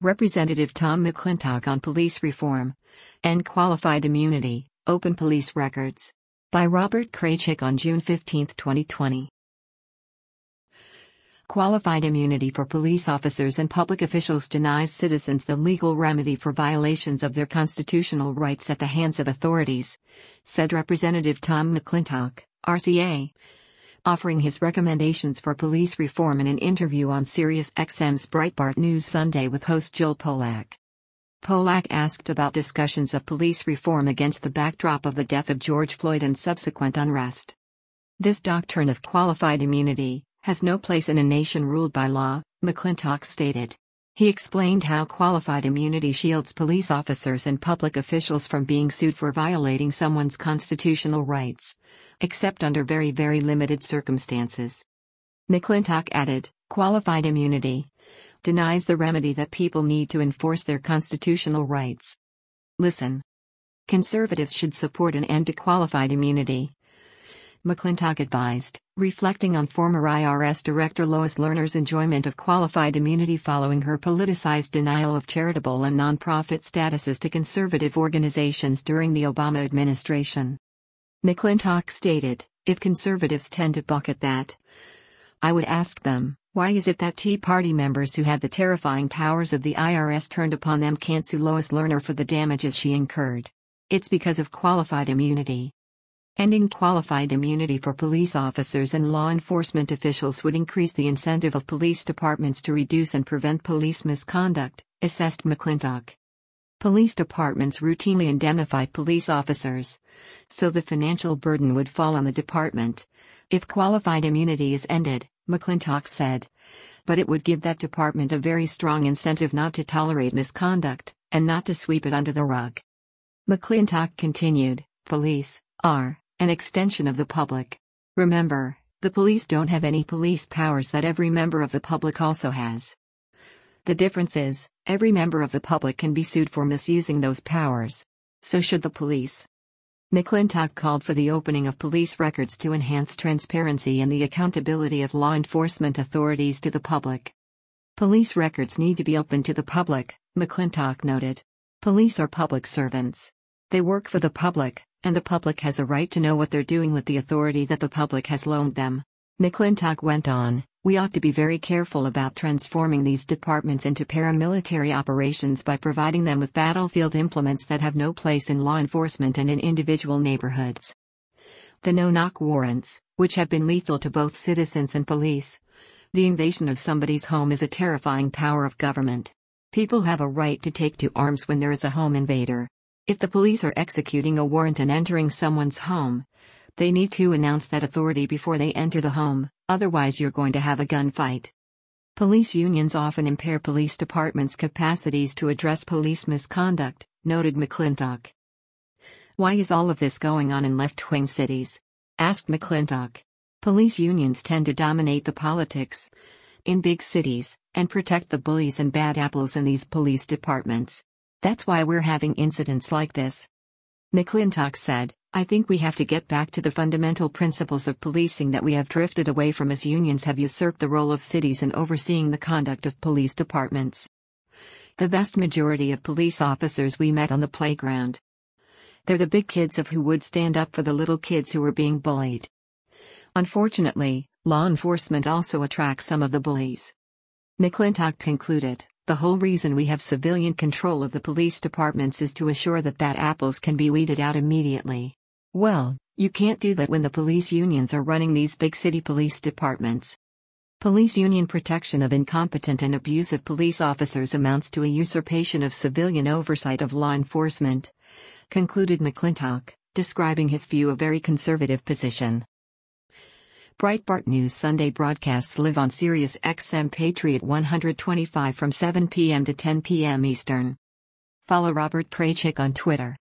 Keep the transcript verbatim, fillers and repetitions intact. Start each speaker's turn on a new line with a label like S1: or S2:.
S1: Representative Tom McClintock on police reform. End qualified immunity, open police records. By Robert Kraychik on June fifteenth, twenty twenty. Qualified immunity for police officers and public officials denies citizens the legal remedy for violations of their constitutional rights at the hands of authorities, said Representative Tom McClintock, R C A, offering his recommendations for police reform in an interview on Sirius X M's Breitbart News Sunday with host Jill Pollack. Pollack asked about discussions of police reform against the backdrop of the death of George Floyd and subsequent unrest. This doctrine of qualified immunity has no place in a nation ruled by law, McClintock stated. He explained how qualified immunity shields police officers and public officials from being sued for violating someone's constitutional rights, except under very very limited circumstances. McClintock added, qualified immunity denies the remedy that people need to enforce their constitutional rights. Listen. Conservatives should support an end to qualified immunity, McClintock advised, reflecting on former I R S Director Lois Lerner's enjoyment of qualified immunity following her politicized denial of charitable and nonprofit statuses to conservative organizations during the Obama administration. McClintock stated, if conservatives tend to balk at that, I would ask them, why is it that Tea Party members who had the terrifying powers of the I R S turned upon them can't sue Lois Lerner for the damages she incurred? It's because of qualified immunity. Ending qualified immunity for police officers and law enforcement officials would increase the incentive of police departments to reduce and prevent police misconduct, assessed McClintock. Police departments routinely indemnify police officers, so the financial burden would fall on the department if qualified immunity is ended, McClintock said. But it would give that department a very strong incentive not to tolerate misconduct, and not to sweep it under the rug. McClintock continued, police are an extension of the public. Remember, the police don't have any police powers that every member of the public also has. The difference is, every member of the public can be sued for misusing those powers. So should the police. McClintock called for the opening of police records to enhance transparency and the accountability of law enforcement authorities to the public. Police records need to be open to the public, McClintock noted. Police are public servants. They work for the public, and the public has a right to know what they're doing with the authority that the public has loaned them. McClintock went on, we ought to be very careful about transforming these departments into paramilitary operations by providing them with battlefield implements that have no place in law enforcement and in individual neighborhoods. The no-knock warrants, which have been lethal to both citizens and police. The invasion of somebody's home is a terrifying power of government. People have a right to take to arms when there is a home invader. If the police are executing a warrant and entering someone's home, they need to announce that authority before they enter the home, otherwise you're going to have a gunfight. Police unions often impair police departments' capacities to address police misconduct, noted McClintock. Why is all of this going on in left-wing cities? Asked McClintock. Police unions tend to dominate the politics in big cities, and protect the bullies and bad apples in these police departments. That's why we're having incidents like this. McClintock said, I think we have to get back to the fundamental principles of policing that we have drifted away from as unions have usurped the role of cities in overseeing the conduct of police departments. The vast majority of police officers we met on the playground. They're the big kids of who would stand up for the little kids who were being bullied. Unfortunately, law enforcement also attracts some of the bullies. McClintock concluded, the whole reason we have civilian control of the police departments is to assure that bad apples can be weeded out immediately. Well, you can't do that when the police unions are running these big city police departments. Police union protection of incompetent and abusive police officers amounts to a usurpation of civilian oversight of law enforcement, concluded McClintock, describing his view a very conservative position. Breitbart News Sunday broadcasts live on Sirius X M Patriot one twenty-five from seven p m to ten p m Eastern. Follow Robert Kraychik on Twitter.